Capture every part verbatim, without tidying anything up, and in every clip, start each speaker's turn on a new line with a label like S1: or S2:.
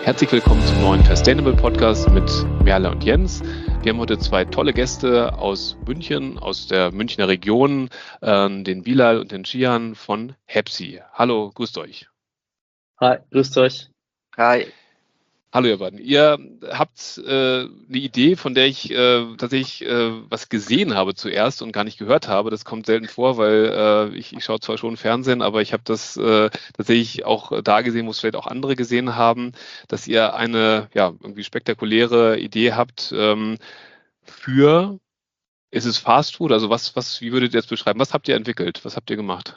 S1: Herzlich willkommen zum neuen Fastainable Podcast mit Merle und Jens. Wir haben heute zwei tolle Gäste aus München, aus der Münchner Region, äh, den Bilal und den Gian von Hepsi. Hallo, grüßt euch.
S2: Hi, grüßt euch.
S3: Hi.
S1: Hallo ihr beiden. Ihr habt äh, eine Idee, von der ich äh, tatsächlich äh, was gesehen habe zuerst und gar nicht gehört habe. Das kommt selten vor, weil äh, ich, ich schaue zwar schon Fernsehen, aber ich habe das äh, tatsächlich auch da gesehen, wo es vielleicht auch andere gesehen haben, dass ihr eine ja irgendwie spektakuläre Idee habt ähm, für, ist es Fast Food? Also was, was, wie würdet ihr das beschreiben? Was habt ihr entwickelt? Was habt ihr gemacht?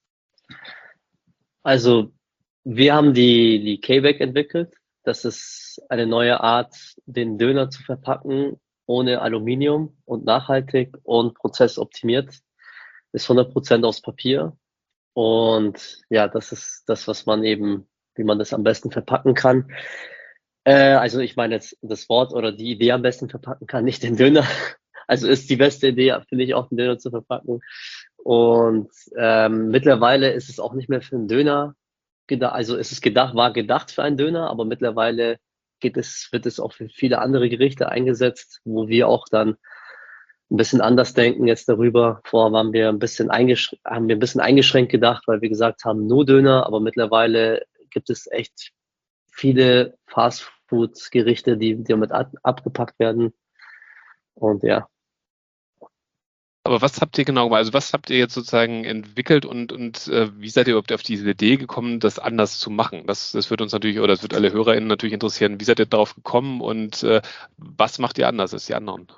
S2: Also wir haben die, die K-Bag entwickelt. Das ist eine neue Art, den Döner zu verpacken, ohne Aluminium und nachhaltig und prozessoptimiert. Ist hundert Prozent aus Papier. Und ja, das ist das, was man eben, wie man das am besten verpacken kann. Äh, also ich meine jetzt das Wort oder die Idee am besten verpacken kann, nicht den Döner. Also ist die beste Idee, finde ich, auch den Döner zu verpacken. Und ähm, mittlerweile ist es auch nicht mehr für einen Döner gedacht, also ist es gedacht, war gedacht für einen Döner, aber mittlerweile geht es, wird es auch für viele andere Gerichte eingesetzt, wo wir auch dann ein bisschen anders denken jetzt darüber. Vorher waren wir ein bisschen eingeschränkt, haben wir ein bisschen eingeschränkt gedacht, weil wir gesagt haben, nur Döner, aber mittlerweile gibt es echt viele Fastfood-Gerichte, die, die damit ab, abgepackt werden. Und ja.
S1: Aber was habt ihr genau gemacht? Also was habt ihr jetzt sozusagen entwickelt und, und äh, wie seid ihr überhaupt auf diese Idee gekommen, das anders zu machen? Das, das wird uns natürlich, oder das wird alle HörerInnen natürlich interessieren. Wie seid ihr darauf gekommen und äh, was macht ihr anders als die anderen?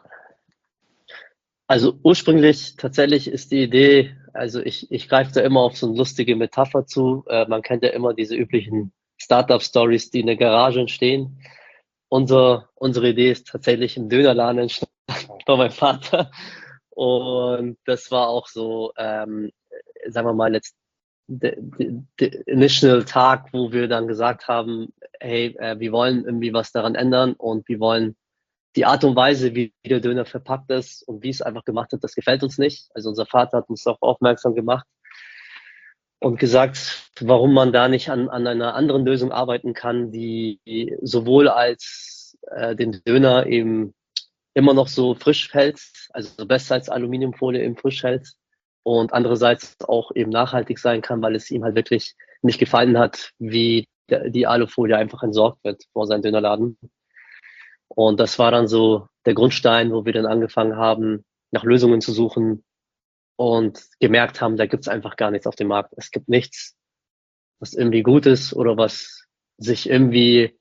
S2: Also ursprünglich tatsächlich ist die Idee, also ich, ich greife da immer auf so eine lustige Metapher zu. Äh, man kennt ja immer diese üblichen Startup-Stories, die in der Garage entstehen. Unser, unsere Idee ist tatsächlich im Dönerladen entstanden bei meinem Vater. Und das war auch so, ähm, sagen wir mal, jetzt der initial Tag, wo wir dann gesagt haben, hey, äh, wir wollen irgendwie was daran ändern und wir wollen die Art und Weise, wie der Döner verpackt ist und wie es einfach gemacht hat, das gefällt uns nicht. Also unser Vater hat uns darauf aufmerksam gemacht und gesagt, warum man da nicht an, an einer anderen Lösung arbeiten kann, die, die sowohl als äh, den Döner eben immer noch so frisch hält, also besser als Aluminiumfolie eben frisch hält und andererseits auch eben nachhaltig sein kann, weil es ihm halt wirklich nicht gefallen hat, wie der, die Alufolie einfach entsorgt wird vor seinem Dönerladen. Und das war dann so der Grundstein, wo wir dann angefangen haben, nach Lösungen zu suchen und gemerkt haben, da gibt's einfach gar nichts auf dem Markt. Es gibt nichts, was irgendwie gut ist oder was sich irgendwie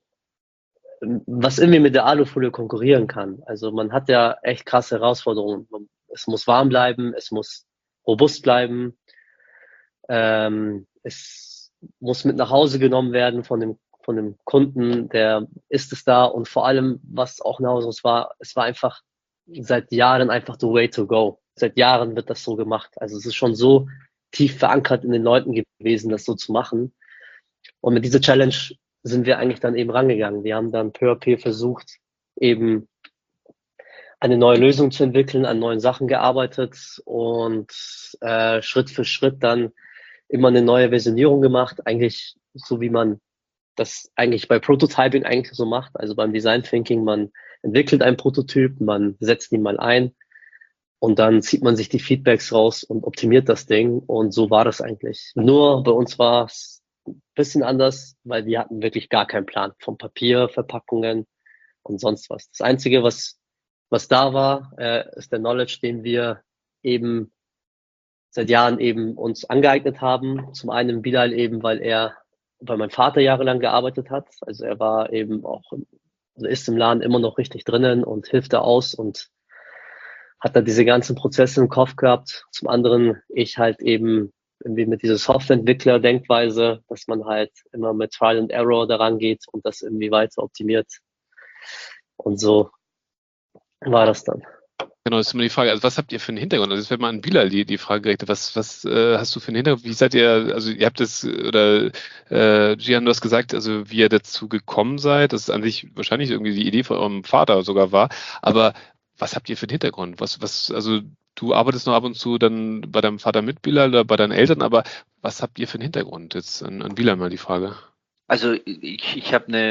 S2: was irgendwie mit der Alufolie konkurrieren kann. Also man hat ja echt krasse Herausforderungen. Es muss warm bleiben, es muss robust bleiben, ähm, es muss mit nach Hause genommen werden von dem von dem Kunden, der ist es da und vor allem, was auch nach Hause war, es war einfach seit Jahren einfach the way to go. Seit Jahren wird das so gemacht. Also es ist schon so tief verankert in den Leuten gewesen, das so zu machen. Und mit dieser Challenge sind wir eigentlich dann eben rangegangen. Wir haben dann peu à peu versucht, eben eine neue Lösung zu entwickeln, an neuen Sachen gearbeitet und äh, Schritt für Schritt dann immer eine neue Versionierung gemacht, eigentlich so wie man das eigentlich bei Prototyping eigentlich so macht, also beim Design Thinking, man entwickelt einen Prototyp, man setzt ihn mal ein und dann zieht man sich die Feedbacks raus und optimiert das Ding und so war das eigentlich. Nur bei uns war es ein bisschen anders, weil wir hatten wirklich gar keinen Plan von Papier, Verpackungen und sonst was. Das Einzige, was was da war, äh, ist der Knowledge, den wir eben seit Jahren eben uns angeeignet haben. Zum einen Bilal eben, weil er bei meinem Vater jahrelang gearbeitet hat. Also er war eben auch, also ist im Laden immer noch richtig drinnen und hilft da aus und hat da diese ganzen Prozesse im Kopf gehabt. Zum anderen ich halt eben irgendwie mit dieser Softwareentwickler-Denkweise, dass man halt immer mit Trial and Error daran geht und das irgendwie weiter optimiert. Und so war das dann.
S1: Genau, das ist immer die Frage, also was habt ihr für einen Hintergrund? Also das wäre mal an Bilal die, die Frage gerichtet, was, was äh, hast du für einen Hintergrund? Wie seid ihr, also ihr habt das, oder äh, Gian, du hast gesagt, also wie ihr dazu gekommen seid, das ist an sich wahrscheinlich irgendwie die Idee von eurem Vater sogar war, aber was habt ihr für einen Hintergrund? Was, was, also du arbeitest noch ab und zu dann bei deinem Vater mit Bilal oder bei deinen Eltern, aber was habt ihr für einen Hintergrund? Jetzt an, an Bilal mal die Frage.
S3: Also ich, ich habe eine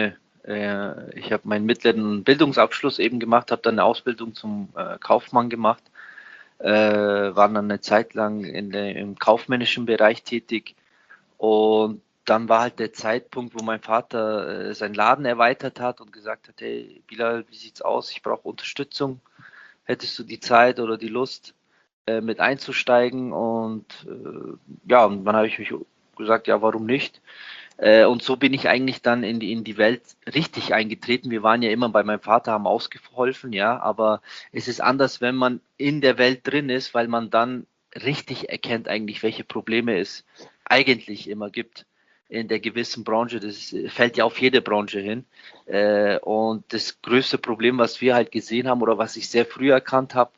S3: Äh, ich habe meinen mittleren Bildungsabschluss eben gemacht, habe dann eine Ausbildung zum äh, Kaufmann gemacht, äh, war dann eine Zeit lang in der, im kaufmännischen Bereich tätig und dann war halt der Zeitpunkt, wo mein Vater äh, seinen Laden erweitert hat und gesagt hat, hey Bilal, wie sieht's aus? Ich brauche Unterstützung. Hättest du die Zeit oder die Lust, äh, mit einzusteigen? Und äh, ja, und dann habe ich mich gesagt, ja, warum nicht? Äh, und so bin ich eigentlich dann in die, in die Welt richtig eingetreten. Wir waren ja immer bei meinem Vater, haben ausgeholfen, ja, aber es ist anders, wenn man in der Welt drin ist, weil man dann richtig erkennt eigentlich, welche Probleme es eigentlich immer gibt in der gewissen Branche. Das fällt ja auf jede Branche hin. Äh, und das größte Problem, was wir halt gesehen haben oder was ich sehr früh erkannt habe,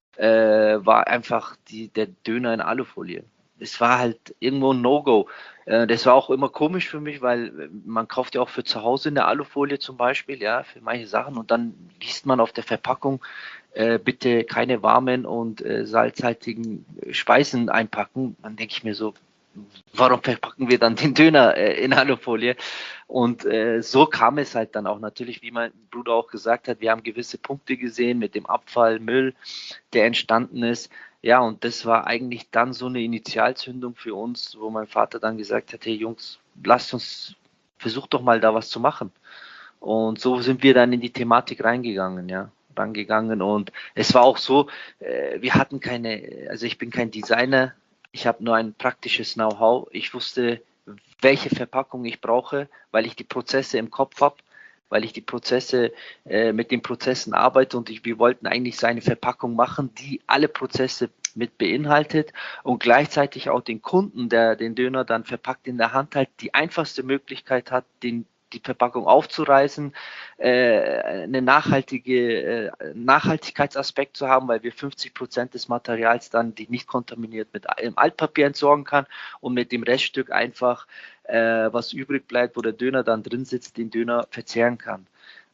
S3: äh, war einfach die, der Döner in Alufolie. Es war halt irgendwo ein No-Go. Äh, das war auch immer komisch für mich, weil man kauft ja auch für zu Hause eine Alufolie zum Beispiel, ja, für manche Sachen und dann liest man auf der Verpackung, äh, bitte keine warmen und äh, salzhaltigen Speisen einpacken. Dann denke ich mir so, warum verpacken wir dann den Döner äh, in Alufolie? Und äh, so kam es halt dann auch natürlich, wie mein Bruder auch gesagt hat, wir haben gewisse Punkte gesehen mit dem Abfall, Müll, der entstanden ist. Ja, und das war eigentlich dann so eine Initialzündung für uns, wo mein Vater dann gesagt hat, hey Jungs, lasst uns, versucht doch mal da was zu machen. Und so sind wir dann in die Thematik reingegangen, ja, rangegangen. Und es war auch so, äh, wir hatten keine, also ich bin kein Designer, ich habe nur ein praktisches Know-how. Ich wusste, welche Verpackung ich brauche, weil ich die Prozesse im Kopf habe, weil ich die Prozesse äh, mit den Prozessen arbeite und ich, wir wollten eigentlich so eine Verpackung machen, die alle Prozesse mit beinhaltet und gleichzeitig auch den Kunden, der den Döner dann verpackt in der Hand hat, die einfachste Möglichkeit hat, den die Verpackung aufzureißen, äh, eine nachhaltige äh, Nachhaltigkeitsaspekt zu haben, weil wir fünfzig Prozent des Materials dann, die nicht kontaminiert mit im Altpapier entsorgen kann und mit dem Reststück einfach, äh, was übrig bleibt, wo der Döner dann drin sitzt, den Döner verzehren kann.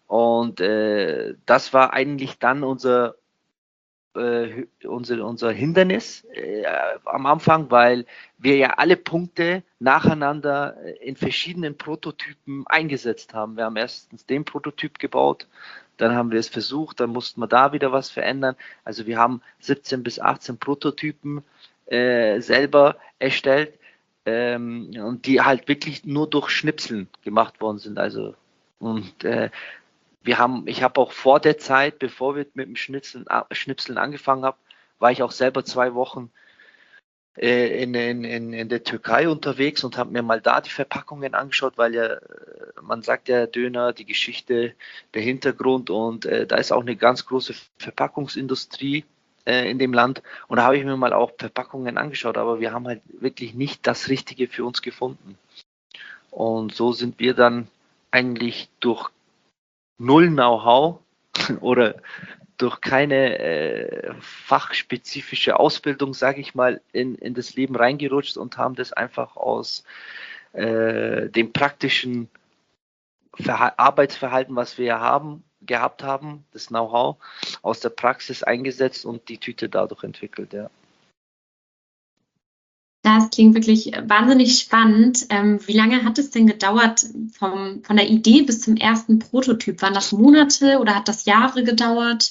S3: Und äh, das war eigentlich dann unser äh, unser, unser Hindernis äh, am Anfang, weil wir ja alle Punkte nacheinander in verschiedenen Prototypen eingesetzt haben. Wir haben erstens den Prototyp gebaut, dann haben wir es versucht, dann mussten wir da wieder was verändern. Also wir haben siebzehn bis achtzehn Prototypen äh, selber erstellt ähm, und die halt wirklich nur durch Schnipseln gemacht worden sind. Also und äh, wir haben, ich habe auch vor der Zeit, bevor wir mit dem Schnitzeln, Schnipseln angefangen haben, war ich auch selber zwei Wochen äh, in, in, in, in der Türkei unterwegs und habe mir mal da die Verpackungen angeschaut, weil ja, man sagt ja Döner, die Geschichte, der Hintergrund und äh, da ist auch eine ganz große Verpackungsindustrie äh, in dem Land und da habe ich mir mal auch Verpackungen angeschaut, aber wir haben halt wirklich nicht das Richtige für uns gefunden. Und so sind wir dann eigentlich durch null Know-how oder durch keine äh, fachspezifische Ausbildung, sage ich mal, in, in das Leben reingerutscht und haben das einfach aus äh, dem praktischen Verha- Arbeitsverhalten, was wir haben, gehabt haben, das Know-how, aus der Praxis eingesetzt und die Tüte dadurch entwickelt, ja.
S4: Das klingt wirklich wahnsinnig spannend. Ähm, wie lange hat es denn gedauert vom, von der Idee bis zum ersten Prototyp? Waren das Monate oder hat das Jahre gedauert?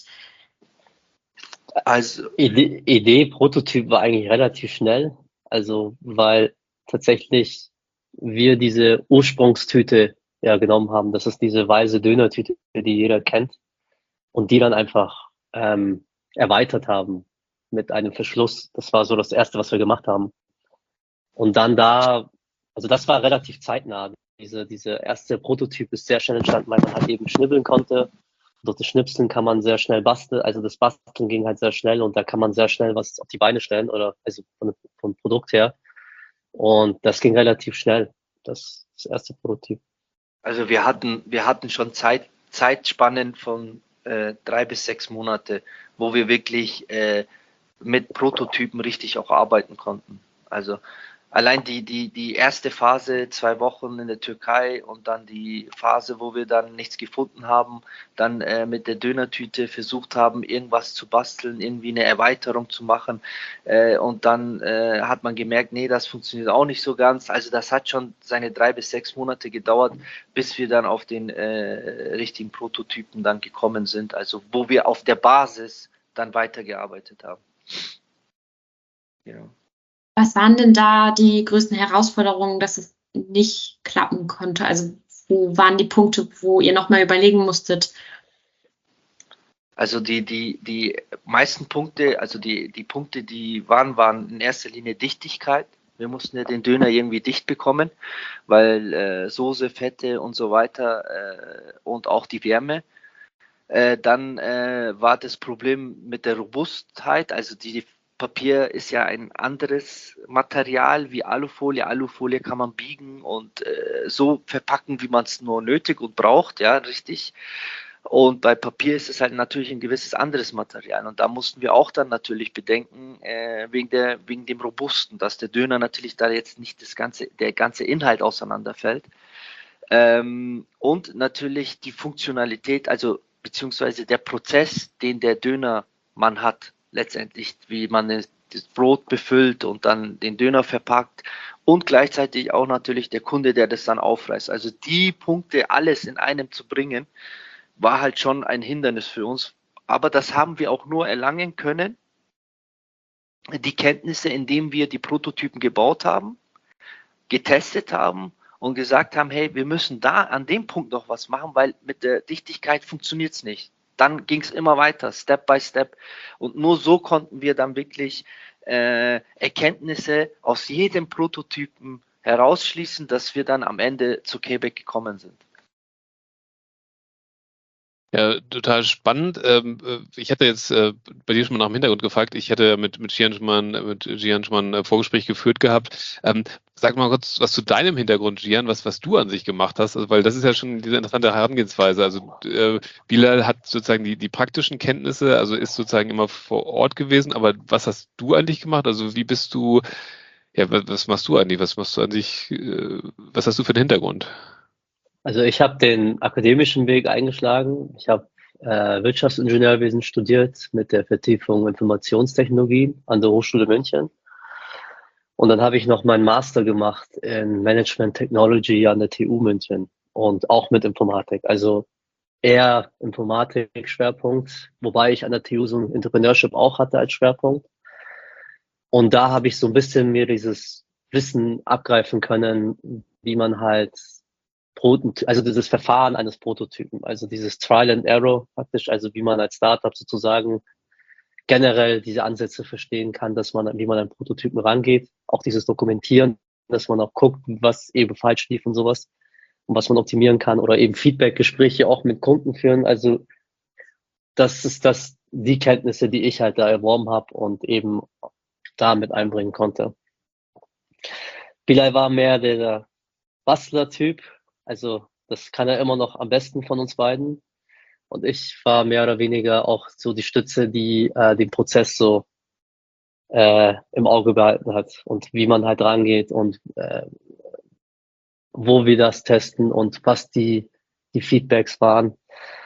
S2: Also Idee, Idee, Prototyp war eigentlich relativ schnell. Also weil tatsächlich wir diese Ursprungstüte ja genommen haben. Das ist diese weiße Dönertüte, die jeder kennt. Und die dann einfach ähm, erweitert haben mit einem Verschluss. Das war so das Erste, was wir gemacht haben. Und dann da, also das war relativ zeitnah. Diese, diese erste Prototyp ist sehr schnell entstanden, weil man halt eben schnibbeln konnte. Durch das Schnipseln kann man sehr schnell basteln. Also das Basteln ging halt sehr schnell und da kann man sehr schnell was auf die Beine stellen oder also von, vom Produkt her. Und das ging relativ schnell. Das, das erste Prototyp.
S3: Also wir hatten, wir hatten schon Zeit, Zeitspannen von äh, drei bis sechs Monate, wo wir wirklich äh, mit Prototypen richtig auch arbeiten konnten. Also allein die, die, die erste Phase, zwei Wochen in der Türkei und dann die Phase, wo wir dann nichts gefunden haben, dann äh, mit der Dönertüte versucht haben, irgendwas zu basteln, irgendwie eine Erweiterung zu machen äh, und dann äh, hat man gemerkt, nee, das funktioniert auch nicht so ganz. Also das hat schon seine drei bis sechs Monate gedauert, bis wir dann auf den äh, richtigen Prototypen dann gekommen sind, also wo wir auf der Basis dann weitergearbeitet haben. Genau.
S4: Was waren denn da die größten Herausforderungen, dass es nicht klappen konnte? Also wo waren die Punkte, wo ihr nochmal überlegen musstet?
S3: Also die, die, die meisten Punkte, also die, die Punkte, die waren, waren in erster Linie Dichtigkeit. Wir mussten ja den Döner irgendwie dicht bekommen, weil äh, Soße, Fette und so weiter äh, und auch die Wärme. Äh, dann äh, war das Problem mit der Robustheit, also die Papier ist ja ein anderes Material wie Alufolie. Alufolie kann man biegen und äh, so verpacken, wie man es nur nötig und braucht, ja, richtig. Und bei Papier ist es halt natürlich ein gewisses anderes Material. Und da mussten wir auch dann natürlich bedenken, äh, wegen, der, wegen dem Robusten, dass der Döner natürlich da jetzt nicht das ganze, der ganze Inhalt auseinanderfällt. Ähm, und natürlich die Funktionalität, also beziehungsweise der Prozess, den der Dönermann hat, letztendlich, wie man das Brot befüllt und dann den Döner verpackt und gleichzeitig auch natürlich der Kunde, der das dann aufreißt. Also die Punkte, alles in einem zu bringen, war halt schon ein Hindernis für uns. Aber das haben wir auch nur erlangen können, die Kenntnisse, indem wir die Prototypen gebaut haben, getestet haben und gesagt haben, hey, wir müssen da an dem Punkt noch was machen, weil mit der Dichtigkeit funktioniert es nicht. Dann ging es immer weiter, Step by Step. Und nur so konnten wir dann wirklich äh, Erkenntnisse aus jedem Prototypen herausschließen, dass wir dann am Ende zu Quebec gekommen sind.
S1: Ja, total spannend. Ähm, ich hätte jetzt äh, bei dir schon mal nach dem Hintergrund gefragt. Ich hätte mit, mit Gian schon mal, mit Gian schon mal ein Vorgespräch geführt gehabt. Ähm, sag mal kurz was zu deinem Hintergrund, Gian, was, was du an sich gemacht hast, also, weil das ist ja schon diese interessante Herangehensweise. Also äh, Bilal hat sozusagen die, die praktischen Kenntnisse, also ist sozusagen immer vor Ort gewesen, aber was hast du eigentlich gemacht? Also wie bist du, ja, was, was machst du eigentlich? Was machst du an sich, äh, was hast du für den Hintergrund?
S2: Also ich habe den akademischen Weg eingeschlagen. Ich habe äh, Wirtschaftsingenieurwesen studiert mit der Vertiefung Informationstechnologie an der Hochschule München. Und dann habe ich noch meinen Master gemacht in Management Technology an der T U München und auch mit Informatik. Also eher Informatik-Schwerpunkt, wobei ich an der T U so ein Entrepreneurship auch hatte als Schwerpunkt. Und da habe ich so ein bisschen mir dieses Wissen abgreifen können, wie man halt also dieses Verfahren eines Prototypen, also dieses Trial and Error praktisch, also wie man als Startup sozusagen generell diese Ansätze verstehen kann, dass man, wie man an Prototypen rangeht, auch dieses Dokumentieren, dass man auch guckt, was eben falsch lief und sowas und was man optimieren kann oder eben Feedback-Gespräche auch mit Kunden führen. Also das ist das, die Kenntnisse, die ich halt da erworben habe und eben da mit einbringen konnte. Bilal war mehr der Bastler-Typ, also das kann er immer noch am besten von uns beiden. Und ich war mehr oder weniger auch so die Stütze, die äh, den Prozess so äh, im Auge behalten hat und wie man halt rangeht und äh, wo wir das testen und was die, die Feedbacks waren.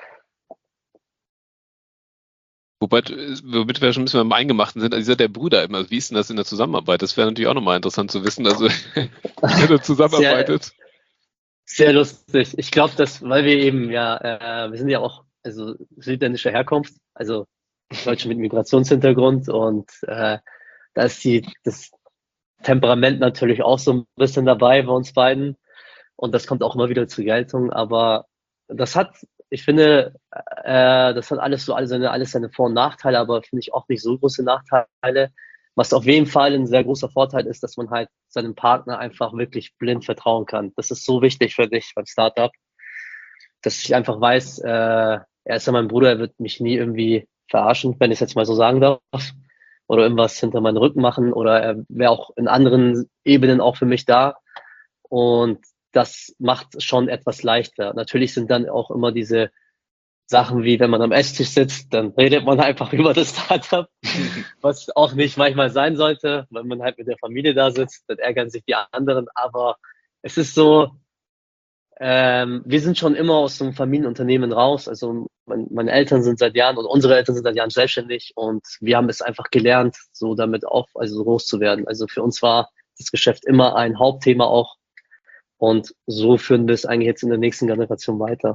S1: Wobei, womit wir schon ein bisschen beim Eingemachten sind, also ihr seid der Brüder immer. Wie ist denn das in der Zusammenarbeit? Das wäre natürlich auch nochmal interessant zu wissen, also wie ihr zusammenarbeitet.
S2: Sehr, sehr lustig. Ich glaube, dass, weil wir eben ja, äh, wir sind ja auch also südländischer Herkunft, also Deutsche mit Migrationshintergrund und äh, da ist die, das Temperament natürlich auch so ein bisschen dabei bei uns beiden und das kommt auch immer wieder zur Geltung, aber das hat, ich finde, äh, das hat alles so alles seine, alles seine Vor- und Nachteile, aber finde ich auch nicht so große Nachteile. Was auf jeden Fall ein sehr großer Vorteil ist, dass man halt seinem Partner einfach wirklich blind vertrauen kann. Das ist so wichtig für dich beim Startup, dass ich einfach weiß, äh, er ist ja mein Bruder, er wird mich nie irgendwie verarschen, wenn ich es jetzt mal so sagen darf, oder irgendwas hinter meinen Rücken machen, oder er wäre auch in anderen Ebenen auch für mich da. Und das macht schon etwas leichter. Natürlich sind dann auch immer diese Sachen wie, wenn man am Esstisch sitzt, dann redet man einfach über das Startup, was auch nicht manchmal sein sollte. Wenn man halt mit der Familie da sitzt, dann ärgern sich die anderen. Aber es ist so, ähm, wir sind schon immer aus so einem Familienunternehmen raus. Also mein, meine Eltern sind seit Jahren und unsere Eltern sind seit Jahren selbstständig und wir haben es einfach gelernt, so damit auf, also so groß zu werden. Also für uns war das Geschäft immer ein Hauptthema auch und so führen wir es eigentlich jetzt in der nächsten Generation weiter.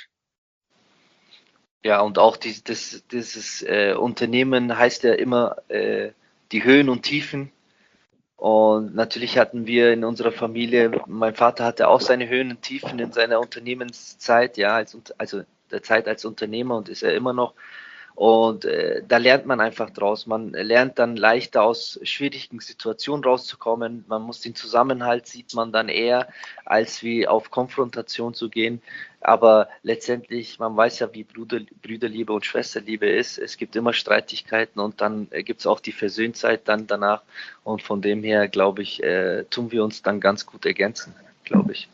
S3: Ja, und auch dies, das, dieses äh, Unternehmen heißt ja immer äh, die Höhen und Tiefen. Und natürlich hatten wir in unserer Familie, mein Vater hatte auch seine Höhen und Tiefen in seiner Unternehmenszeit, ja, als, also der Zeit als Unternehmer und ist er immer noch. Und äh, da lernt man einfach draus. Man lernt dann leichter aus schwierigen Situationen rauszukommen. Man muss den Zusammenhalt sieht man dann eher, als wie auf Konfrontation zu gehen. Aber letztendlich, man weiß ja, wie Bruder, Brüderliebe und Schwesterliebe ist. Es gibt immer Streitigkeiten und dann äh, gibt es auch die Versöhnzeit dann danach. Und von dem her, glaube ich, äh, tun wir uns dann ganz gut ergänzen, glaube ich.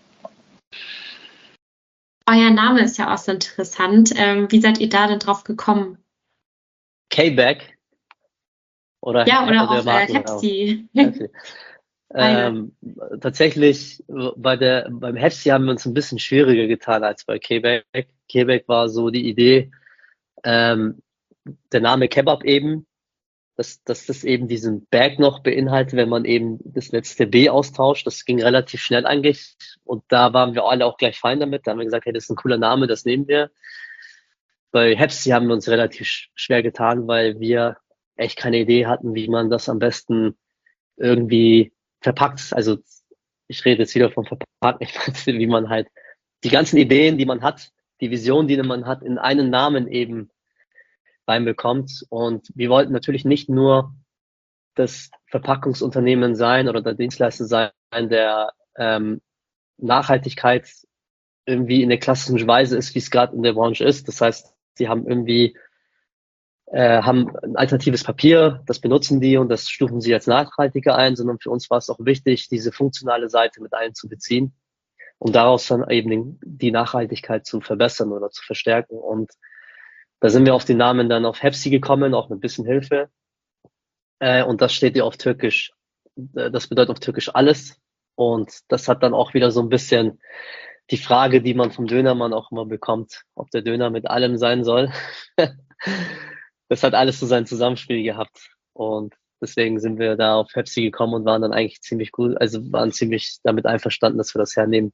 S4: Euer Name ist ja auch so interessant. Ähm, wie seid ihr da denn drauf gekommen?
S2: K-Bag oder,
S4: Ja, oder
S2: oder
S4: auch äh,
S2: Marken,
S4: Hepsi.
S2: Hepsi. ähm, tatsächlich bei der, beim Hepsi haben wir uns ein bisschen schwieriger getan als bei K-Bag. K-Bag war so die Idee, ähm, der Name Kebab eben, dass, dass das eben diesen Bag noch beinhaltet, wenn man eben das letzte B austauscht. Das ging relativ schnell eigentlich und da waren wir alle auch gleich fein damit. Da haben wir gesagt, hey, das ist ein cooler Name, das nehmen wir. Bei Hepsi haben wir uns relativ schwer getan, weil wir echt keine Idee hatten, wie man das am besten irgendwie verpackt. Also ich rede jetzt wieder vom Verpacken, ich meine, wie man halt die ganzen Ideen, die man hat, die Vision, die man hat, in einen Namen eben reinbekommt. Und wir wollten natürlich nicht nur das Verpackungsunternehmen sein oder der Dienstleister sein, der ähm, Nachhaltigkeit irgendwie in der klassischen Weise ist, wie es gerade in der Branche ist. Das heißt, sie haben irgendwie äh, haben ein alternatives Papier, das benutzen die und das stufen sie als nachhaltiger ein, sondern für uns war es auch wichtig, diese funktionale Seite mit einzubeziehen, um daraus dann eben den, die Nachhaltigkeit zu verbessern oder zu verstärken. Und da sind wir auf den Namen dann auf Hepsi gekommen, auch mit ein bisschen Hilfe. Äh, und das steht ja auf Türkisch. Das bedeutet auf Türkisch alles. Und das hat dann auch wieder so ein bisschen die Frage, die man vom Dönermann auch immer bekommt, ob der Döner mit allem sein soll. Das hat alles so sein Zusammenspiel gehabt. Und deswegen sind wir da auf Hepsi gekommen und waren dann eigentlich ziemlich gut, also waren ziemlich damit einverstanden, dass wir das hernehmen.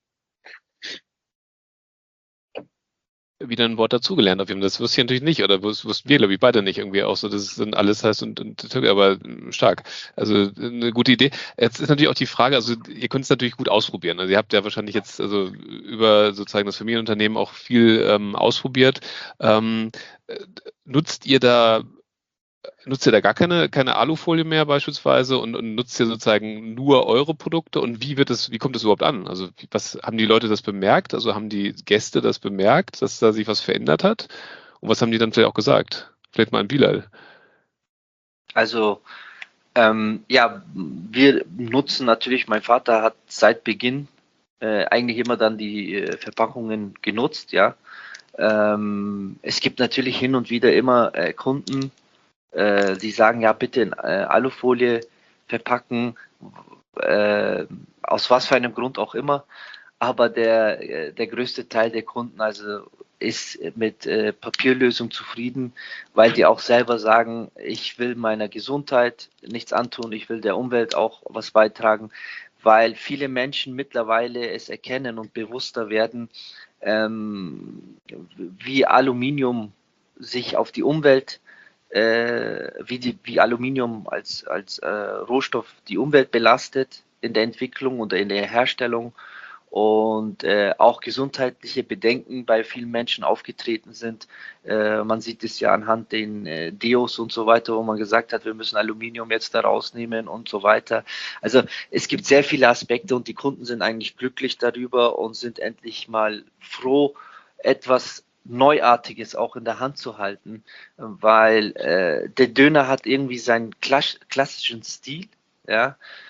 S1: Wieder ein Wort dazugelernt auf jeden Fall. Das wusste ich natürlich nicht, oder wussten wir, glaube ich, beide nicht irgendwie auch so, dass es dann alles heißt und, und aber stark. Also eine gute Idee. Jetzt ist natürlich auch die Frage, also ihr könnt es natürlich gut ausprobieren. Also ihr habt ja wahrscheinlich jetzt also über sozusagen das Familienunternehmen auch viel ähm, ausprobiert. Ähm, nutzt ihr da Nutzt ihr da gar keine, keine Alufolie mehr beispielsweise und, und nutzt ihr sozusagen nur eure Produkte und wie wird es, wie kommt es überhaupt an? Also was haben die Leute das bemerkt? Also haben die Gäste das bemerkt, dass da sich was verändert hat? Und was haben die dann vielleicht auch gesagt? Vielleicht mal an Bilal.
S3: Also ähm, ja, wir nutzen natürlich, mein Vater hat seit Beginn äh, eigentlich immer dann die äh, Verpackungen genutzt, ja. Ähm, es gibt natürlich hin und wieder immer äh, Kunden, äh, die sagen, ja bitte in äh, Alufolie verpacken, äh, aus was für einem Grund auch immer, aber der, äh, der größte Teil der Kunden also ist mit äh, Papierlösung zufrieden, weil die auch selber sagen, ich will meiner Gesundheit nichts antun, ich will der Umwelt auch was beitragen, weil viele Menschen mittlerweile es erkennen und bewusster werden, ähm, wie Aluminium sich auf die Umwelt, äh, wie, die, wie Aluminium als, als äh, Rohstoff die Umwelt belastet in der Entwicklung oder in der Herstellung und äh, auch gesundheitliche Bedenken bei vielen Menschen aufgetreten sind. Äh, man sieht es ja anhand den äh, Deos und so weiter, wo man gesagt hat, wir müssen Aluminium jetzt da rausnehmen und so weiter. Also es gibt sehr viele Aspekte und die Kunden sind eigentlich glücklich darüber und sind endlich mal froh, etwas Neuartiges auch in der Hand zu halten, weil äh, der Döner hat irgendwie seinen klassischen Stil, ja,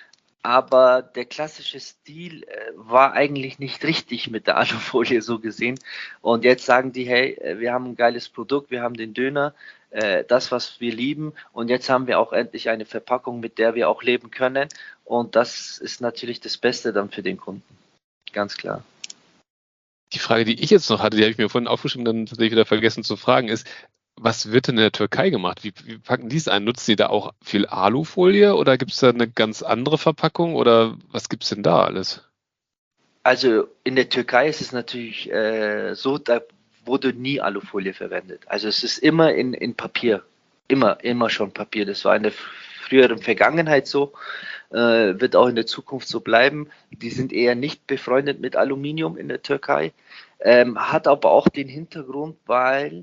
S3: aber der klassische Stil äh, war eigentlich nicht richtig mit der Alufolie so gesehen. Und jetzt sagen die, hey, äh, wir haben ein geiles Produkt, wir haben den Döner, äh, das, was wir lieben. Und jetzt haben wir auch endlich eine Verpackung, mit der wir auch leben können. Und das ist natürlich das Beste dann für den Kunden. Ganz klar.
S1: Die Frage, die ich jetzt noch hatte, die habe ich mir vorhin aufgeschrieben, dann tatsächlich wieder vergessen zu fragen, ist, was wird denn in der Türkei gemacht? Wie, wie packen die es ein? Nutzen die da auch viel Alufolie oder gibt es da eine ganz andere Verpackung oder was gibt es denn da alles?
S3: Also in der Türkei ist es natürlich äh, so, da wurde nie Alufolie verwendet. Also es ist immer in, in Papier. Immer, immer schon Papier. Das war in der früheren Vergangenheit so, äh, wird auch in der Zukunft so bleiben. Die sind eher nicht befreundet mit Aluminium in der Türkei. Ähm, hat aber auch den Hintergrund, weil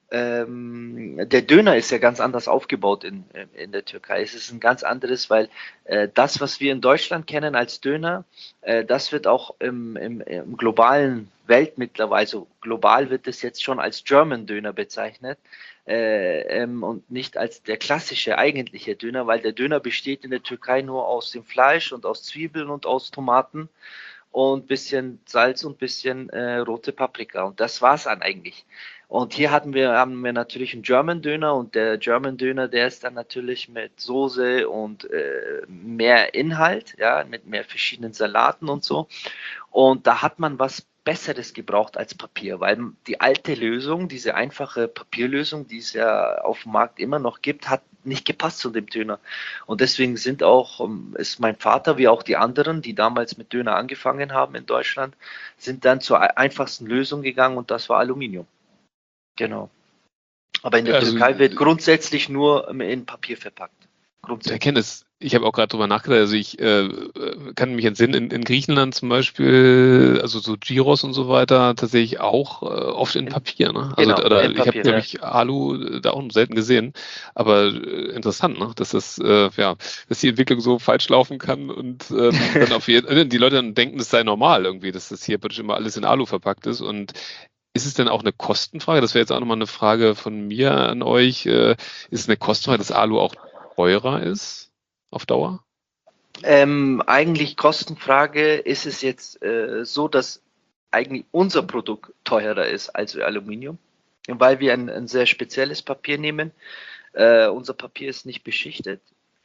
S3: Ähm, der Döner ist ja ganz anders aufgebaut in, in der Türkei. Es ist ein ganz anderes, weil äh, das, was wir in Deutschland kennen als Döner, äh, das wird auch im, im, im globalen Welt mittlerweile, so global wird es jetzt schon als German Döner bezeichnet äh, ähm, und nicht als der klassische eigentliche Döner, weil der Döner besteht in der Türkei nur aus dem Fleisch und aus Zwiebeln und aus Tomaten und bisschen Salz und bisschen äh, rote Paprika und das war's dann eigentlich. Und hier hatten wir, haben wir natürlich einen German Döner und der German Döner, der ist dann natürlich mit Soße und äh, mehr Inhalt, ja, mit mehr verschiedenen Salaten und so. Und da hat man was Besseres gebraucht als Papier, weil die alte Lösung, diese einfache Papierlösung, die es ja auf dem Markt immer noch gibt, hat nicht gepasst zu dem Döner. Und deswegen sind auch, ist mein Vater wie auch die anderen, die damals mit Döner angefangen haben in Deutschland, sind dann zur einfachsten Lösung gegangen und das war Aluminium. Genau. Aber in der
S1: Also,
S3: Türkei wird grundsätzlich nur in Papier verpackt.
S1: Ich erkenne es. Ich habe auch gerade drüber nachgedacht. Also ich äh, kann mich entsinnen, in, in Griechenland zum Beispiel, also so Gyros und so weiter, tatsächlich auch äh, oft in Papier. Ne? Also
S3: Genau,
S1: oder
S3: in
S1: ich habe,
S3: Papier,
S1: glaube
S3: ja.
S1: ich, Alu da auch selten gesehen. Aber äh, interessant, ne? Dass das, äh, ja, dass die Entwicklung so falsch laufen kann und ähm, dann auf jeden, die Leute dann denken, das sei normal irgendwie, dass das hier praktisch immer alles in Alu verpackt ist. Und ist es denn auch eine Kostenfrage? Das wäre jetzt auch nochmal eine Frage von mir an euch. Äh, ist es eine Kostenfrage, dass Alu auch teurer ist auf Dauer?
S3: Ähm, eigentlich Kostenfrage ist es jetzt äh, so, dass eigentlich unser Produkt teurer ist als Aluminium, weil wir ein, ein sehr spezielles Papier nehmen. Äh, unser Papier ist nicht beschichtet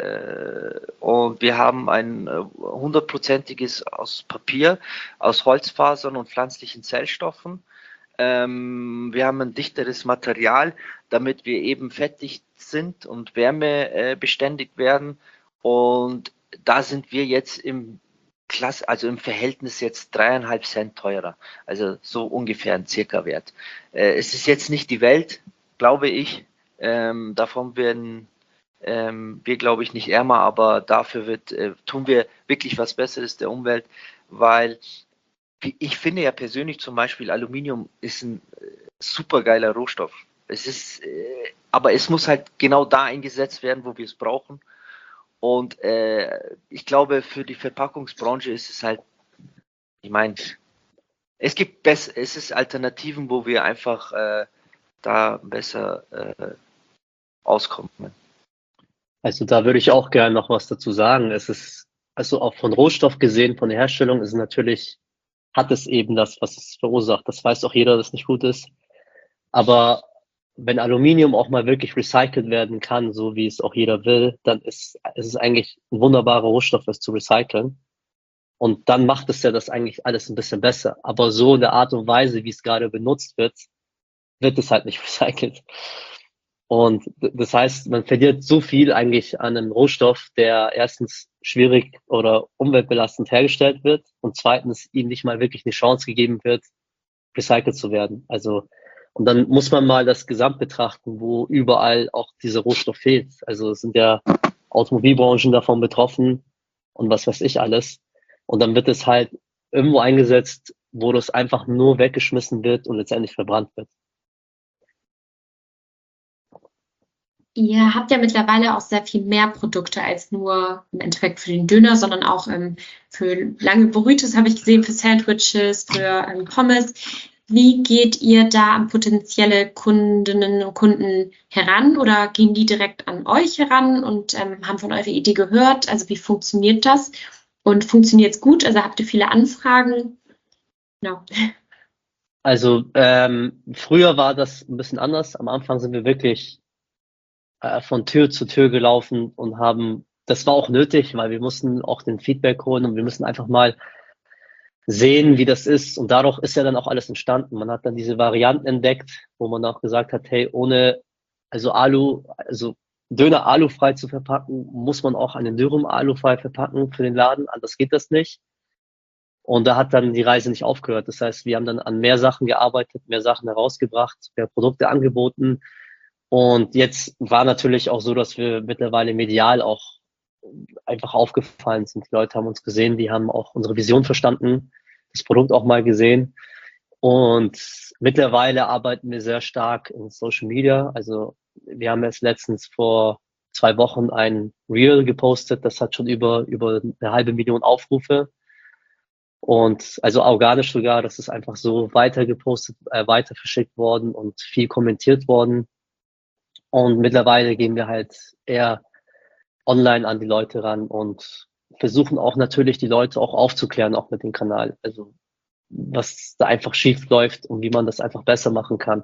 S3: äh, und wir haben ein hundertprozentiges aus Papier, aus Holzfasern und pflanzlichen Zellstoffen. Ähm, wir haben ein dichteres Material, damit wir eben fettdicht sind und wärmebeständig werden. Und da sind wir jetzt im Klasse, also im Verhältnis jetzt dreieinhalb Cent teurer. Also so ungefähr ein Circa-Wert. Äh, es ist jetzt nicht die Welt, glaube ich. Ähm, davon werden ähm, wir, glaube ich, nicht ärmer, aber dafür wird, äh, tun wir wirklich was Besseres der Umwelt, weil ich finde ja persönlich zum Beispiel, Aluminium ist ein super geiler Rohstoff. Es ist, äh, aber es muss halt genau da eingesetzt werden, wo wir es brauchen. Und äh, ich glaube, für die Verpackungsbranche ist es halt, ich meine, es gibt bess- es ist Alternativen, wo wir einfach äh, da besser äh, auskommen.
S2: Also da würde ich auch gerne noch was dazu sagen. Es ist, also auch von Rohstoff gesehen, von der Herstellung ist es natürlich, hat es eben das, was es verursacht. Das weiß auch jeder, dass es nicht gut ist. Aber wenn Aluminium auch mal wirklich recycelt werden kann, so wie es auch jeder will, dann ist, ist es eigentlich ein wunderbarer Rohstoff, das zu recyceln. Und dann macht es ja das eigentlich alles ein bisschen besser. Aber so in der Art und Weise, wie es gerade benutzt wird, wird es halt nicht recycelt. Und das heißt, man verliert so viel eigentlich an einem Rohstoff, der erstens schwierig oder umweltbelastend hergestellt wird und zweitens ihm nicht mal wirklich eine Chance gegeben wird, recycelt zu werden. Also, und dann muss man mal das Gesamt betrachten, wo überall auch dieser Rohstoff fehlt. Also es sind ja Automobilbranchen davon betroffen und was weiß ich alles. Und dann wird es halt irgendwo eingesetzt, wo das einfach nur weggeschmissen wird und letztendlich verbrannt wird.
S4: Ihr habt ja mittlerweile auch sehr viel mehr Produkte als nur im Endeffekt für den Döner, sondern auch ähm, für lange Burritos habe ich gesehen, für Sandwiches, für ähm, Pommes. Wie geht ihr da an potenzielle Kundinnen und Kunden heran oder gehen die direkt an euch heran und ähm, haben von eurer Idee gehört? Also wie funktioniert das? Und funktioniert es gut? Also habt ihr viele Anfragen? Genau.
S2: Also ähm, früher war das ein bisschen anders. Am Anfang sind wir wirklich äh, von Tür zu Tür gelaufen und haben, das war auch nötig, weil wir mussten auch den Feedback holen und wir müssen einfach mal sehen, wie das ist. Und dadurch ist ja dann auch alles entstanden. Man hat dann diese Varianten entdeckt, wo man auch gesagt hat, hey, ohne, also Alu, also Döner alufrei zu verpacken, muss man auch einen Dürüm alufrei verpacken für den Laden. Anders geht das nicht. Und da hat dann die Reise nicht aufgehört. Das heißt, wir haben dann an mehr Sachen gearbeitet, mehr Sachen herausgebracht, mehr Produkte angeboten. Und jetzt war natürlich auch so, dass wir mittlerweile medial auch einfach aufgefallen sind. Die Leute haben uns gesehen, die haben auch unsere Vision verstanden, das Produkt auch mal gesehen. Und mittlerweile arbeiten wir sehr stark in Social Media. Also wir haben jetzt letztens vor zwei Wochen ein Reel gepostet, das hat schon über, über eine halbe Million Aufrufe. Und also organisch sogar, das ist einfach so weiter gepostet, äh, weiter verschickt worden und viel kommentiert worden. Und mittlerweile gehen wir halt eher online an die Leute ran und versuchen auch natürlich die Leute auch aufzuklären, auch mit dem Kanal. Also was da einfach schief läuft und wie man das einfach besser machen kann.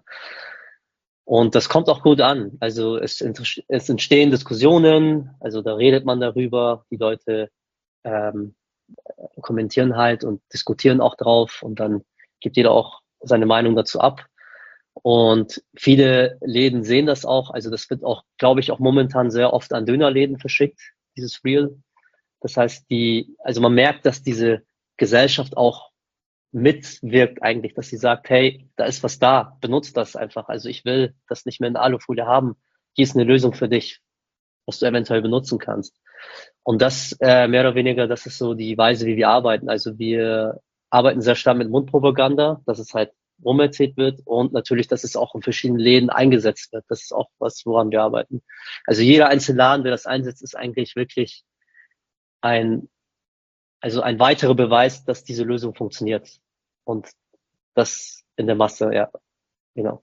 S2: Und das kommt auch gut an. Also es, es entstehen Diskussionen, also da redet man darüber, die Leute ähm, kommentieren halt und diskutieren auch drauf und dann gibt jeder auch seine Meinung dazu ab. Und viele Läden sehen das auch. Also das wird auch, glaube ich, auch momentan sehr oft an Dönerläden verschickt, dieses Reel. Das heißt, die, also man merkt, dass diese Gesellschaft auch mitwirkt eigentlich, dass sie sagt, hey, da ist was da, benutzt das einfach. Also ich will das nicht mehr in der Alufolie haben. Hier ist eine Lösung für dich, was du eventuell benutzen kannst. Und das äh, mehr oder weniger, das ist so die Weise, wie wir arbeiten. Also wir arbeiten sehr stark mit Mundpropaganda, dass es halt rumerzählt wird und natürlich, dass es auch in verschiedenen Läden eingesetzt wird. Das ist auch was, woran wir arbeiten. Also jeder einzelne Laden, der das einsetzt, ist eigentlich wirklich ein, also ein weiterer Beweis, dass diese Lösung funktioniert. Und das in der Masse, ja, genau.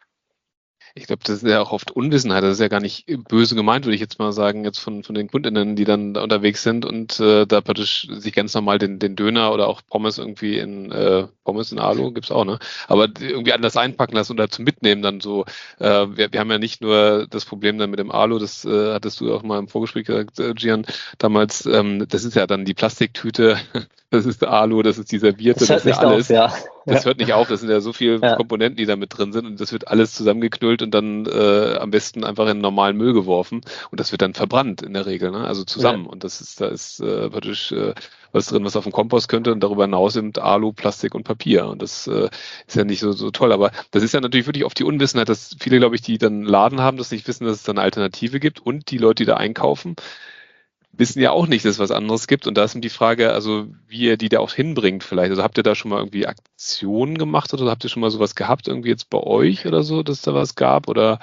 S1: Ich glaube, das ist ja auch oft Unwissenheit. Das ist ja gar nicht böse gemeint, würde ich jetzt mal sagen, jetzt von, von den KundInnen, die dann da unterwegs sind und äh, da praktisch sich ganz normal den, den Döner oder auch Pommes irgendwie in äh, Pommes in Alu, gibt's auch, ne? Aber irgendwie anders einpacken lassen oder zum Mitnehmen dann so. Äh, wir, wir haben ja nicht nur das Problem dann mit dem Alu, das äh, hattest du auch mal im Vorgespräch gesagt, äh, Gian, damals, ähm, das ist ja dann die Plastiktüte, das ist der Alu, das ist die Serviette,
S2: das,
S1: das ist ja alles.
S2: Auf, ja.
S1: Das
S2: ja.
S1: hört nicht auf, das sind ja so viele
S2: ja.
S1: Komponenten, die da mit drin sind und das wird alles zusammengeknüllt und dann äh, am besten einfach in normalen Müll geworfen und das wird dann verbrannt in der Regel, ne? Also zusammen. Ja. Und das ist, da ist äh, praktisch äh, was drin, was auf dem Kompost könnte und darüber hinaus sind Alu, Plastik und Papier. Und das äh, ist ja nicht so, so toll. Aber das ist ja natürlich wirklich oft die Unwissenheit, dass viele, glaube ich, die dann einen Laden haben, das nicht wissen, dass es da eine Alternative gibt und die Leute, die da einkaufen, wissen ja auch nicht, dass es was anderes gibt. Und da ist die Frage, also wie ihr die da auch hinbringt vielleicht. Also habt ihr da schon mal irgendwie Aktionen gemacht oder habt ihr schon mal sowas gehabt, irgendwie jetzt bei euch oder so, dass da was gab? Oder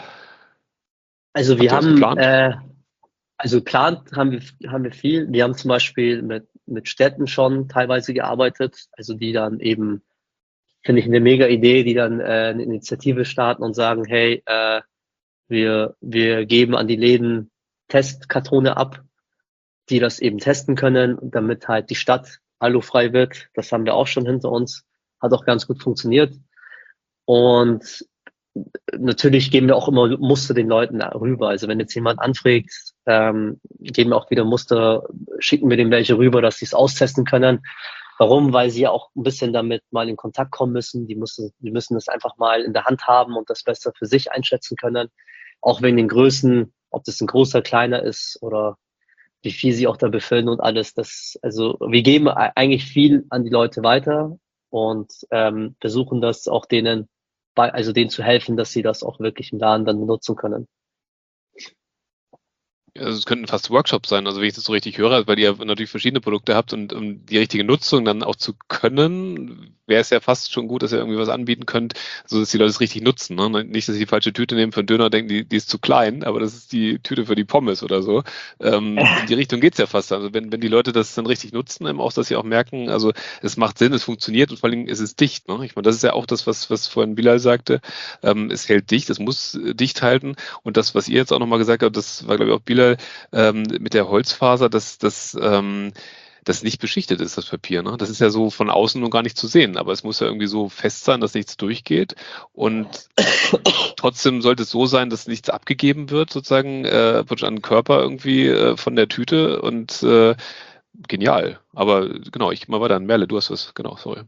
S2: also wir haben, äh, also geplant haben wir, haben wir viel. Wir haben zum Beispiel mit, mit Städten schon teilweise gearbeitet, also die dann eben, finde ich eine mega Idee, die dann äh, eine Initiative starten und sagen, hey, äh, wir, wir geben an die Läden Testkartone ab, die das eben testen können, damit halt die Stadt alufrei wird. Das haben wir auch schon hinter uns. Hat auch ganz gut funktioniert. Und natürlich geben wir auch immer Muster den Leuten rüber. Also wenn jetzt jemand anfragt, ähm, geben wir auch wieder Muster, schicken wir denen welche rüber, dass sie es austesten können. Warum? Weil sie ja auch ein bisschen damit mal in Kontakt kommen müssen. Die müssen, die müssen das einfach mal in der Hand haben und das besser für sich einschätzen können. Auch wegen den Größen, ob das ein großer, kleiner ist oder wie viel sie auch da befüllen und alles. Das, also wir geben eigentlich viel an die Leute weiter und ähm, versuchen das auch denen, bei, also denen zu helfen, dass sie das auch wirklich im Laden dann benutzen können.
S1: Also es könnten fast Workshops sein, also wenn ich das so richtig höre, weil ihr natürlich verschiedene Produkte habt und um die richtige Nutzung dann auch zu können, wäre es ja fast schon gut, dass ihr irgendwie was anbieten könnt, so dass die Leute es richtig nutzen. Ne? Nicht, dass sie die falsche Tüte nehmen für einen Döner und denken, die, die ist zu klein, aber das ist die Tüte für die Pommes oder so. Ähm, in die Richtung geht's ja fast. Also wenn, wenn die Leute das dann richtig nutzen, eben auch, dass sie auch merken, also es macht Sinn, es funktioniert und vor allem ist es dicht. Ne? Ich meine, das ist ja auch das, was, was vorhin Bilal sagte. Ähm, es hält dicht, es muss dicht halten und das, was ihr jetzt auch nochmal gesagt habt, das war, glaube ich, auch Bilal, Ähm, mit der Holzfaser, dass das ähm, das nicht beschichtet ist, das Papier. Ne? Das ist ja so von außen nur gar nicht zu sehen, aber es muss ja irgendwie so fest sein, dass nichts durchgeht. Und trotzdem sollte es so sein, dass nichts abgegeben wird, sozusagen äh, an den Körper irgendwie äh, von der Tüte. Und äh, genial. Aber genau, ich mal weiter an Merle, du hast was, genau, sorry.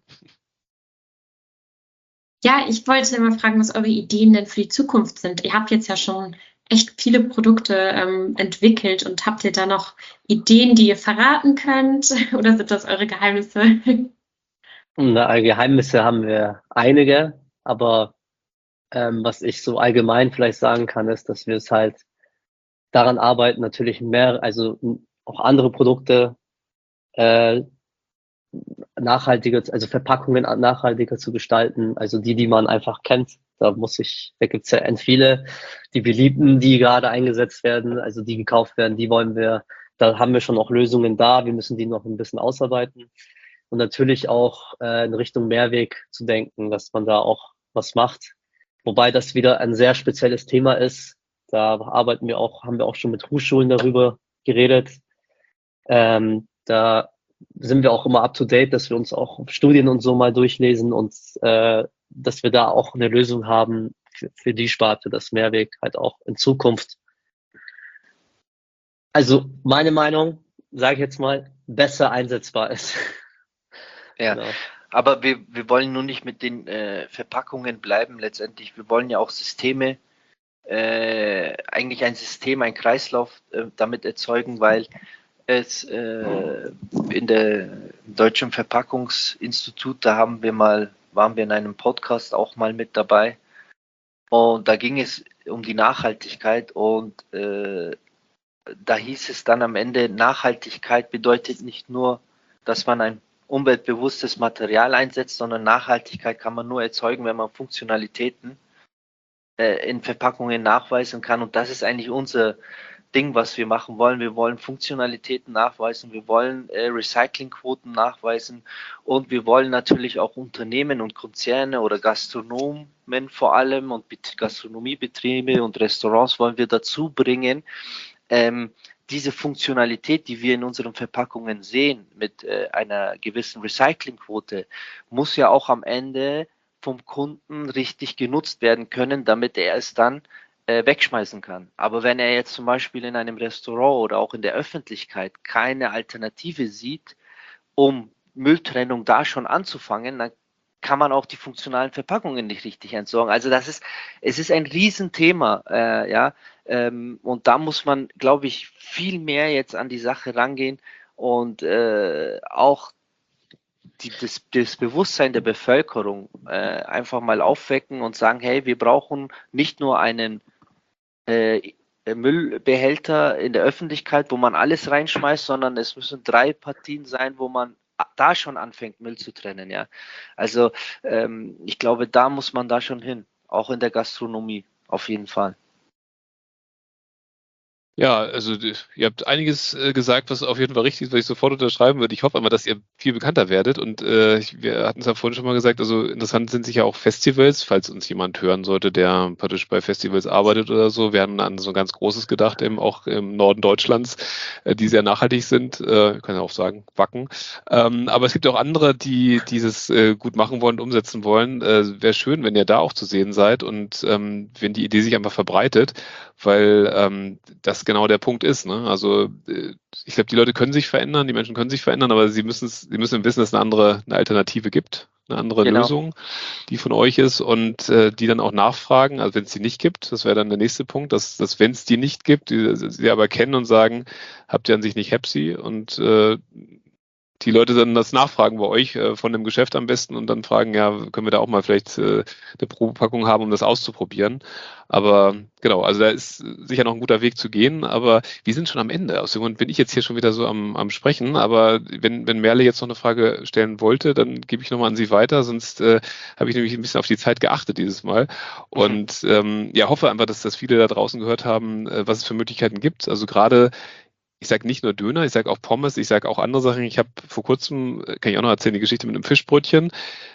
S4: Ja, ich wollte mal fragen, was eure Ideen denn für die Zukunft sind. Ihr habt jetzt ja schon echt viele Produkte ähm, entwickelt und habt ihr da noch Ideen, die ihr verraten könnt? Oder sind das eure Geheimnisse?
S2: Na, Geheimnisse haben wir einige, aber ähm, was ich so allgemein vielleicht sagen kann, ist, dass wir es halt daran arbeiten, natürlich mehr, also n- auch andere Produkte äh, nachhaltiger, also Verpackungen nachhaltiger zu gestalten, also die, die man einfach kennt. Da muss ich, da gibt's ja end viele, die beliebten, die gerade eingesetzt werden, also die gekauft werden, die wollen wir, da haben wir schon auch Lösungen da, wir müssen die noch ein bisschen ausarbeiten. Und natürlich auch äh, in Richtung Mehrweg zu denken, dass man da auch was macht. Wobei das wieder ein sehr spezielles Thema ist. Da arbeiten wir auch, haben wir auch schon mit Hochschulen darüber geredet. Ähm, da sind wir auch immer up to date, dass wir uns auch Studien und so mal durchlesen und äh, dass wir da auch eine Lösung haben für, für die Sparte, dass Mehrweg halt auch in Zukunft, also meine Meinung, sage ich jetzt mal, besser einsetzbar ist.
S3: Ja,
S2: Genau.
S3: aber wir, wir wollen nur nicht mit den äh, Verpackungen bleiben letztendlich. Wir wollen ja auch Systeme, äh, eigentlich ein System, ein Kreislauf äh, damit erzeugen, weil es äh, in der im Deutschen Verpackungsinstitut, da haben wir mal, waren wir in einem Podcast auch mal mit dabei und da ging es um die Nachhaltigkeit und äh, da hieß es dann am Ende, Nachhaltigkeit bedeutet nicht nur, dass man ein umweltbewusstes Material einsetzt, sondern Nachhaltigkeit kann man nur erzeugen, wenn man Funktionalitäten äh, in Verpackungen nachweisen kann. Und das ist eigentlich unser Ding, was wir machen wollen. Wir wollen Funktionalitäten nachweisen, wir wollen äh, Recyclingquoten nachweisen und wir wollen natürlich auch Unternehmen und Konzerne oder Gastronomen vor allem und Gastronomiebetriebe und Restaurants wollen wir dazu bringen, ähm, diese Funktionalität, die wir in unseren Verpackungen sehen, mit äh, einer gewissen Recyclingquote, muss ja auch am Ende vom Kunden richtig genutzt werden können, damit er es dann äh, wegschmeißen kann. Aber wenn er jetzt zum Beispiel in einem Restaurant oder auch in der Öffentlichkeit keine Alternative sieht, um Mülltrennung da schon anzufangen, dann kann man auch die funktionalen Verpackungen nicht richtig entsorgen. Also das ist, es ist ein Riesenthema, äh, ja, ähm, und da muss man, glaube ich, viel mehr jetzt an die Sache rangehen und äh, auch die, das, das Bewusstsein der Bevölkerung äh, einfach mal aufwecken und sagen, hey, wir brauchen nicht nur einen äh, Müllbehälter in der Öffentlichkeit, wo man alles reinschmeißt, sondern es müssen drei Partien sein, wo man da schon anfängt, Müll zu trennen, ja. Also ähm, ich glaube, da muss man da schon hin, auch in der Gastronomie, auf jeden Fall.
S1: Ja, also ihr habt einiges äh, gesagt, was auf jeden Fall richtig ist, was ich sofort unterschreiben würde. Ich hoffe einmal, dass ihr viel bekannter werdet. Und äh, ich, wir hatten es ja vorhin schon mal gesagt, also interessant sind sicher auch Festivals, falls uns jemand hören sollte, der praktisch bei Festivals arbeitet oder so. Wir hatten an so ein ganz großes gedacht, eben auch im Norden Deutschlands, äh, die sehr nachhaltig sind. Äh, ich kann ja auch sagen, Wacken. Ähm, aber es gibt auch andere, die dieses äh, gut machen wollen, umsetzen wollen. Äh, wäre schön, wenn ihr da auch zu sehen seid und ähm, wenn die Idee sich einfach verbreitet, weil ähm, das genau der Punkt ist. Ne? Also äh, ich glaube, die Leute können sich verändern, die Menschen können sich verändern, aber sie müssen es, sie müssen wissen, dass es eine andere, eine Alternative gibt, eine andere
S3: Genau.
S1: Lösung, die von euch ist und äh, die dann auch nachfragen. Also wenn es die nicht gibt, das wäre dann der nächste Punkt, dass, dass wenn es die nicht gibt, die sie aber kennen und sagen, habt ihr an sich nicht Hepsi und äh, die Leute dann das nachfragen bei euch äh, von dem Geschäft am besten und dann fragen, ja, können wir da auch mal vielleicht äh, eine Probepackung haben, um das auszuprobieren. Aber genau, also da ist sicher noch ein guter Weg zu gehen, aber wir sind schon am Ende. Aus dem Grund bin ich jetzt hier schon wieder so am, am Sprechen, aber wenn, wenn Merle jetzt noch eine Frage stellen wollte, dann gebe ich nochmal an Sie weiter, sonst äh, habe ich nämlich ein bisschen auf die Zeit geachtet dieses Mal und ähm, ja, hoffe einfach, dass das viele da draußen gehört haben, äh, was es für Möglichkeiten gibt. Also gerade ich sage nicht nur Döner, ich sage auch Pommes, ich sage auch andere Sachen. Ich habe vor kurzem, kann ich auch noch erzählen, die Geschichte mit einem Fischbrötchen.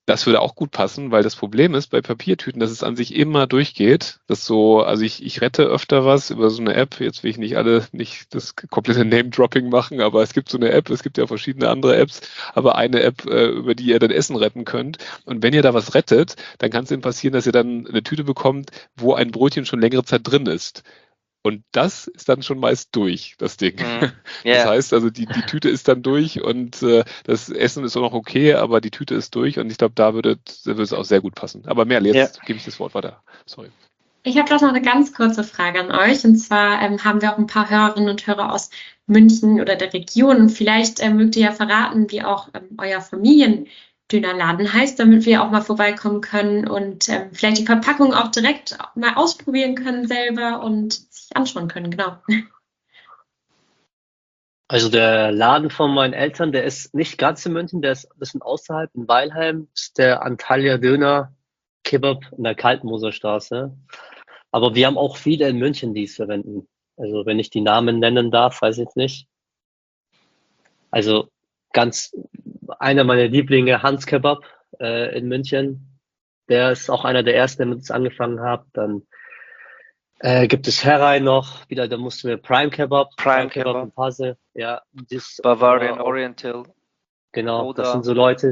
S1: Das würde auch gut passen, weil das Problem ist bei Papiertüten, dass es an sich immer durchgeht. Das so, also ich, ich rette öfter was über so eine App. Jetzt will ich nicht alle, nicht das komplette Name-Dropping machen, aber es gibt so eine App, es gibt ja verschiedene andere Apps, aber eine App, äh, über die ihr dann Essen retten könnt. Und wenn ihr da was rettet, dann kann es eben passieren, dass ihr dann eine Tüte bekommt, wo ein Brötchen schon längere Zeit drin ist. Und das ist dann schon meist durch, das Ding. Mm, yeah. Das heißt also, die, die Tüte ist dann durch und äh, das Essen ist auch noch okay, aber die Tüte ist durch und ich glaube, da würde, würde es auch sehr gut passen. Aber Merle, jetzt yeah. gebe ich das Wort weiter. Sorry.
S4: Ich habe doch noch eine ganz kurze Frage an euch. Und zwar ähm, haben wir auch ein paar Hörerinnen und Hörer aus München oder der Region. Und vielleicht ähm, mögt ihr ja verraten, wie auch ähm, euer Familiendönerladen heißt, damit wir auch mal vorbeikommen können und ähm, vielleicht die Verpackung auch direkt mal ausprobieren können selber und sich anschauen können. Genau.
S2: Also der Laden von meinen Eltern, der ist nicht ganz in München, der ist ein bisschen außerhalb in Weilheim, ist der Antalya Döner Kebab in der Kaltmoser Straße. Aber wir haben auch viele in München, die es verwenden. Also wenn ich die Namen nennen darf, weiß ich jetzt nicht. Also ganz einer meiner Lieblinge, Hans Kebab äh, in München. Der ist auch einer der ersten, der mit uns angefangen hat. Dann äh, gibt es Heray noch, wieder, da mussten wir Prime Kebab,
S3: Prime, Prime
S2: Kebab,
S3: Kebab
S2: in Pasel. Ja, das,
S3: Bavarian äh, Oriental.
S2: Genau, oder das sind so Leute.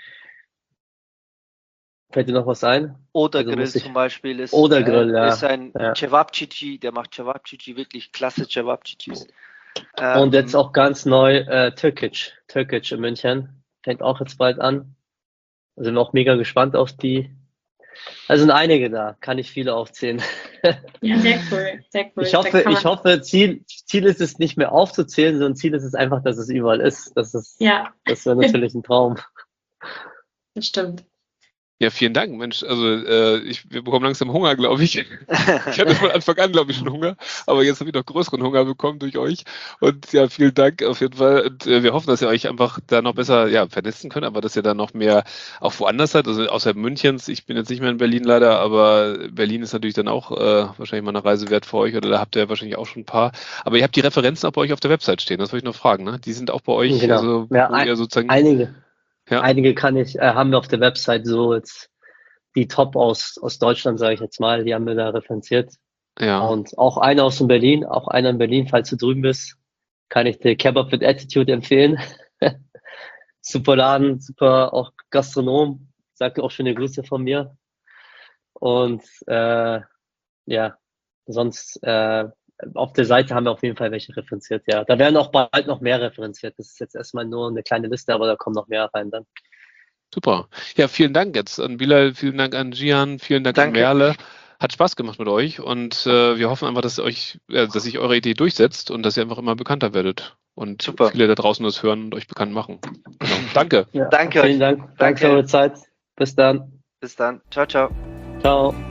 S2: Fällt dir noch was ein?
S3: Oder also Grill zum Beispiel ist,
S2: Oder Grill,
S3: äh,
S2: ja.
S3: ist ein
S2: ja.
S3: Cevapcici, der macht Cevapcici, wirklich klasse Cevapcicis.
S2: Ähm, Und jetzt auch ganz neu äh, Türkic, Türkic in München, fängt auch jetzt bald an. Da sind wir auch mega gespannt auf die. Also sind einige da, kann ich viele aufzählen.
S4: Ja, sehr cool, sehr cool.
S2: Ich hoffe, ich hoffe, Ziel, Ziel ist es nicht mehr aufzuzählen, sondern Ziel ist es einfach, dass es überall ist. Das ist,
S4: ja.
S2: Das wäre natürlich ein Traum.
S4: Das stimmt.
S1: Ja, vielen Dank, Mensch. Also äh, ich, wir bekommen langsam Hunger, glaube ich. Ich hatte von Anfang an, glaube ich, schon Hunger, aber jetzt habe ich noch größeren Hunger bekommen durch euch. Und ja, vielen Dank auf jeden Fall. Und äh, wir hoffen, dass ihr euch einfach da noch besser ja, vernetzen könnt, aber dass ihr da noch mehr auch woanders seid, also außerhalb Münchens. Ich bin jetzt nicht mehr in Berlin leider, aber Berlin ist natürlich dann auch äh, wahrscheinlich mal eine Reise wert für euch, oder da habt ihr wahrscheinlich auch schon ein paar. Aber ihr habt die Referenzen auch bei euch auf der Website stehen, das wollte ich noch fragen, ne? Die sind auch bei euch,
S2: genau.
S1: also
S2: ja,
S1: wo
S2: ein,
S1: ihr sozusagen...
S2: Einige.
S1: Ja.
S2: Einige kann ich, äh, haben wir auf der Website so jetzt die Top aus, aus Deutschland, sage ich jetzt mal, die haben wir da referenziert.
S1: Ja.
S2: Und auch einer aus Berlin, auch einer in Berlin, falls du drüben bist, kann ich dir Kebab with Attitude empfehlen. Super Laden, super auch Gastronom, sagt auch schöne Grüße von mir. Und äh, ja, sonst äh, auf der Seite haben wir auf jeden Fall welche referenziert, ja. Da werden auch bald noch mehr referenziert. Das ist jetzt erstmal nur eine kleine Liste, aber da kommen noch mehr rein dann.
S1: Super. Ja, vielen Dank jetzt an Bilal, vielen Dank an Gian, vielen Dank
S3: Danke.
S1: an Merle. Hat Spaß gemacht mit euch und äh, wir hoffen einfach, dass euch, ja, dass sich eure Idee durchsetzt und dass ihr einfach immer bekannter werdet und
S3: Super.
S1: viele da draußen das hören und euch bekannt machen. Genau. Danke.
S2: Ja,
S3: Danke
S2: vielen
S3: euch.
S2: Dank. Danke. Danke für eure Zeit. Bis dann.
S3: Bis dann. Ciao, ciao.
S2: Ciao.